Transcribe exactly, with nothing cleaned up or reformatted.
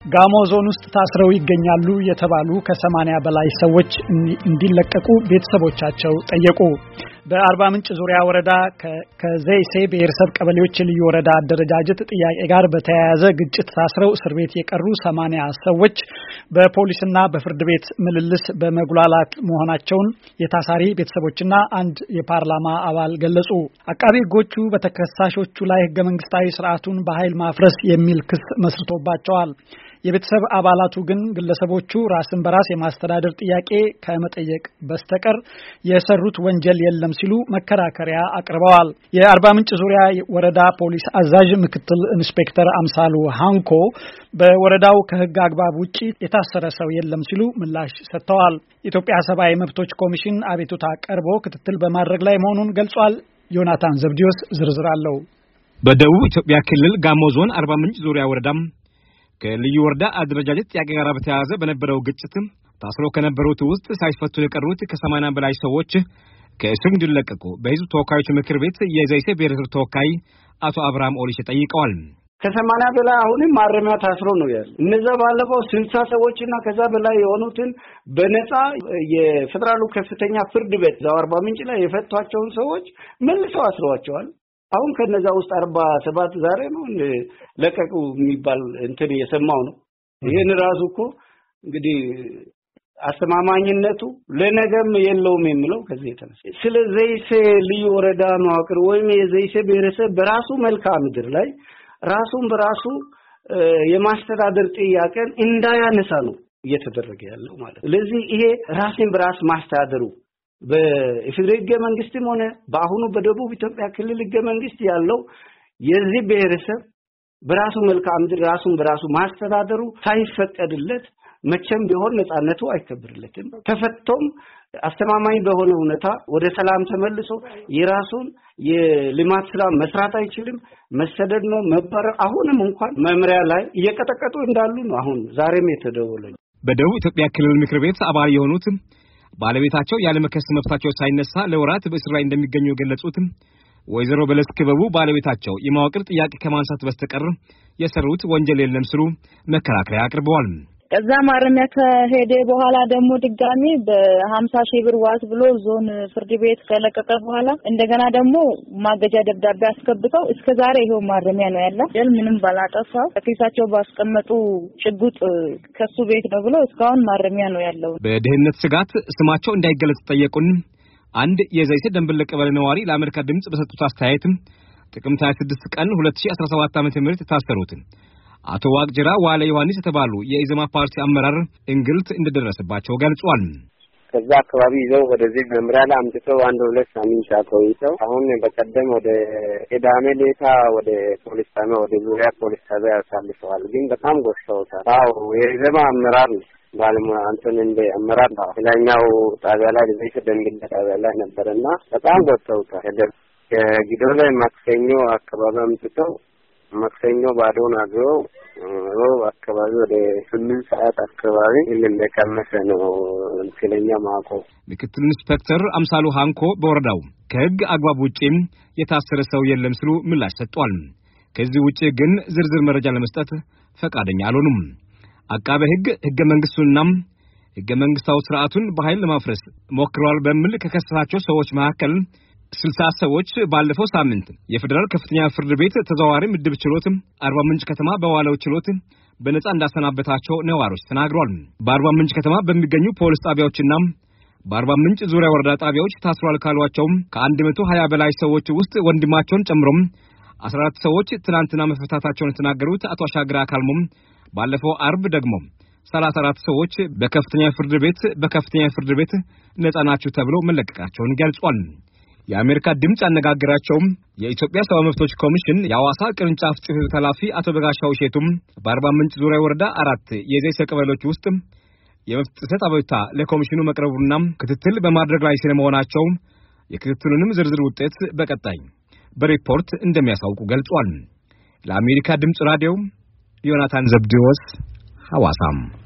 ጋሞ ዞን ውስጥ ታስረው ይገኛሉ የተባሉ ከሰማንያ በላይ ሰዎች እንዲለቀቁ ቤተሰቦቻቸው ጠየቁ። በአርባ ምንጭ ዙሪያ ወረዳ ከዘይሴ ብሔረሰብ ቀበሌዎች ልዩ ወረዳ አደረጃጀት ጥያቄ ጋር በተያያዘ ግጭት ታስረው እስር ቤት የቀሩ ሰማንያ ሰዎች በፖሊስና በፍርድ ቤት ምልልስ በመጉላላት መሆናቸውን የታሳሪ ቤተሰቦችና አንድ የፓርላማ አባል ገለጹ። አቃቤ ሕጎቹ በተከሳሾቹ ላይ ህገ መንግስታዊ ስርዓቱን በኃይል ማፍረስ የሚል ክስ መስርቶባቸዋል። የቤተሰብ አባላቱ ግን ግለሰቦቹ ራስን በራስ የማስተዳደር ጥያቄ ከመጠየቅ በስተቀር የሰሩት ወንጀል የለም ሲሉ መከራከሪያ አቅርበዋል። የአርባ ምንጭ ዙሪያ ወረዳ ፖሊስ አዛዥ ምክትል ኢንስፔክተር አምሳሉ ሃንኮ በወረዳው ከህግ አግባብ ውጪ የታሰረ ሰው የለም ሲሉ ምላሽ ሰጥተዋል። የኢትዮጵያ ሰብአዊ መብቶች ኮሚሽን አቤቱታ ቀርቦ ክትትል በማድረግ ላይ መሆኑን ገልጿል። ዮናታን ዘብዲዮስ ዝርዝር አለው። በደቡብ ኢትዮጵያ ክልል ጋሞ ዞን አርባ ምንጭ ዙሪያ ወረዳም ከልዩ ወረዳ አደረጃጀት ጥያቄ ጋር በተያያዘ በነበረው ግጭት ታስሮ ከነበሩት ውስጥ ሳይፈቱ የቀሩት ከሰማንያ በላይ ሰዎች ከእስር እንዲለቀቁ በህዝብ ተወካዮች ምክር ቤት የዘይሴ ብሔረሰብ ተወካይ አቶ አብርሃም ኦሊሽ ጠይቀዋል። ከሰማንያ በላይ አሁንም ማረሚያ ታስሮ ነው ያለው። እነዛ ባለፈው ስልሳ ሰዎችና ከዛ በላይ የሆኑትን በነፃ የፌደራሉ ከፍተኛ ፍርድ ቤት ዛው አርባ ምንጭ ላይ የፈቷቸውን ሰዎች መልሰው አስረዋቸዋል። አሁን ከነዛ ውስጥ አርባ ሰባት ዛሬ ነው ለቀቁ የሚባል እንትን የሰማው ነው። ይሄን ራሱ እኮ እንግዲህ አስተማማኝነቱ ለነገም የለውም የሚለው ከዚህ የተነሳ ስለዚህ ልዩ ወረዳ መዋቅር ወይም የዘይሴ ብሔረሰብ በራሱ መልክዓ ምድር ላይ ራሱን በራሱ የማስተዳደር ጥያቄን እንዳያነሳ ነው እየተደረገ ያለው ማለት። ስለዚህ ይሄ ራስን በራስ ማስተዳደሩ በኢፌዴሪ ህገ መንግስትም ሆነ በአሁኑ በደቡብ ኢትዮጵያ ክልል ህገ መንግስት ያለው የዚህ ብሔረሰብ በራሱ መልክዓ ምድር ራሱን በራሱ ማስተዳደሩ ሳይፈቀድለት መቼም ቢሆን ነፃነቱ አይከበርለትም። ተፈቶም አስተማማኝ በሆነ ሁኔታ ወደ ሰላም ተመልሶ የራሱን የልማት ስራ መስራት አይችልም። መሰደድ ነው መባረር። አሁንም እንኳን መምሪያ ላይ እየቀጠቀጡ እንዳሉ ነው አሁን ዛሬም የተደወለኝ። በደቡብ ኢትዮጵያ ክልል ምክር ቤት አባል የሆኑት ባለቤታቸው ያለመከስ መብታቸው ሳይነሳ ለወራት በእስር ላይ እንደሚገኙ የገለጹት ወይዘሮ በለስ ክበቡ ባለቤታቸው የማወቅር ጥያቄ ከማንሳት በስተቀር የሰሩት ወንጀል የለም ሲሉ መከራከሪያ አቅርበዋል። ከዛ ማረሚያ ከሄደ በኋላ ደግሞ ድጋሚ በ50 ሺህ ብር ዋስ ብሎ ዞን ፍርድ ቤት ከለቀቀ በኋላ እንደገና ደግሞ ማገጃ ደብዳቤ አስከብተው እስከዛሬ ይሄው ማረሚያ ነው ያለው። ደል ምንም ባላጠፋው ከፊሳቸው ባስቀመጡ ጭጉጥ ከሱ ቤት ነው ብሎ እስካሁን ማረሚያ ነው ያለው። በደህንነት ስጋት ስማቸው እንዳይገለጽ ጠየቁን አንድ የዘይሴ ደንበል ቀበሌ ነዋሪ ለአሜሪካ ድምጽ በሰጡት አስተያየት ጥቅምት ሃያ ስድስት ቀን ሁለት ሺህ አስራ ሰባት ዓ.ም ታሰሩት አቶ ዋቅጅራ ዋለ ዮሐንስ የተባሉ የኢዘማ ፓርቲ አመራር እንግልት እንደደረሰባቸው ገልጿል። ከዛ አካባቢ ይዘው ወደዚህ መምሪያ ላይ አምጥተው አንድ ሁለት ሳምንት አቆይተው አሁን በቀደም ወደ ቅዳሜ ሌታ ወደ ፖሊስ ጣቢያ ወደ ዙሪያ ፖሊስ ጣቢያ አሳልፈዋል። ግን በጣም ጎሽተውታል። አዎ የኢዘማ አመራር ባለሙያ አንተን እንደ አመራር ነው ሌላኛው ጣቢያ ላይ ለዚህ ደንግል ጣቢያ ላይ ነበርና በጣም ጎሽተውታል። ከጊዶላ ማክሰኞ አካባቢ አምጥተው ማክሰኞ ባዶን አግረው ሮብ አካባቢ ወደ ስምንት ሰዓት አካባቢ እንደከመሰ ነው እንክለኛ ማቆ ምክትል ኢንስፔክተር አምሳሉ ሃንኮ በወረዳው ከህግ አግባብ ውጪም የታሰረ ሰው የለም ሲሉ ምላሽ ሰጥቷል። ከዚህ ውጪ ግን ዝርዝር መረጃ ለመስጠት ፈቃደኛ አልሆኑም። አቃቤ ህግ ህገ መንግስቱንና ህገ መንግስታዊ ስርዓቱን በኃይል ለማፍረስ ሞክረዋል በሚል ከከሰሳቸው ሰዎች መካከል ስልሳ ሰዎች ባለፈው ሳምንት የፌደራል ከፍተኛ ፍርድ ቤት ተዛዋሪ ምድብ ችሎት አርባ ምንጭ ከተማ በዋለው ችሎት በነጻ እንዳሰናበታቸው ነዋሪዎች ተናግረዋል። በአርባ ምንጭ ከተማ በሚገኙ ፖሊስ ጣቢያዎችና በአርባ ምንጭ ዙሪያ ወረዳ ጣቢያዎች ታስሯል ካሏቸው ከአንድ መቶ ሀያ በላይ ሰዎች ውስጥ ወንድማቸውን ጨምሮ አስራ አራት ሰዎች ትናንትና መፈታታቸውን የተናገሩት አቶ አሻግራ አካልሞም ባለፈው አርብ ደግሞ ሰላሳ አራት ሰዎች በከፍተኛ ፍርድ ቤት በከፍተኛ ፍርድ ቤት ነጻ ናቸው ተብሎ መለቀቃቸውን ገልጿል። የአሜሪካ ድምጽ አነጋገራቸው የኢትዮጵያ ሰብአዊ መብቶች ኮሚሽን የሐዋሳ ቅርንጫፍ ጽሕፈት ቤት ኃላፊ አቶ በጋሻው ሼቱም በአርባ ምንጭ ዙሪያ ወረዳ አራት የዘይሴ ቀበሌዎች ውስጥ የመብት ጥሰት አቤቱታ ለኮሚሽኑ መቅረቡና ክትትል በማድረግ ላይ ስለመሆናቸው የክትትሉንም ዝርዝር ውጤት በቀጣይ በሪፖርት እንደሚያሳውቁ ገልጿል። ለአሜሪካ ድምጽ ራዲዮ ዮናታን ዘብዲዮስ ሐዋሳም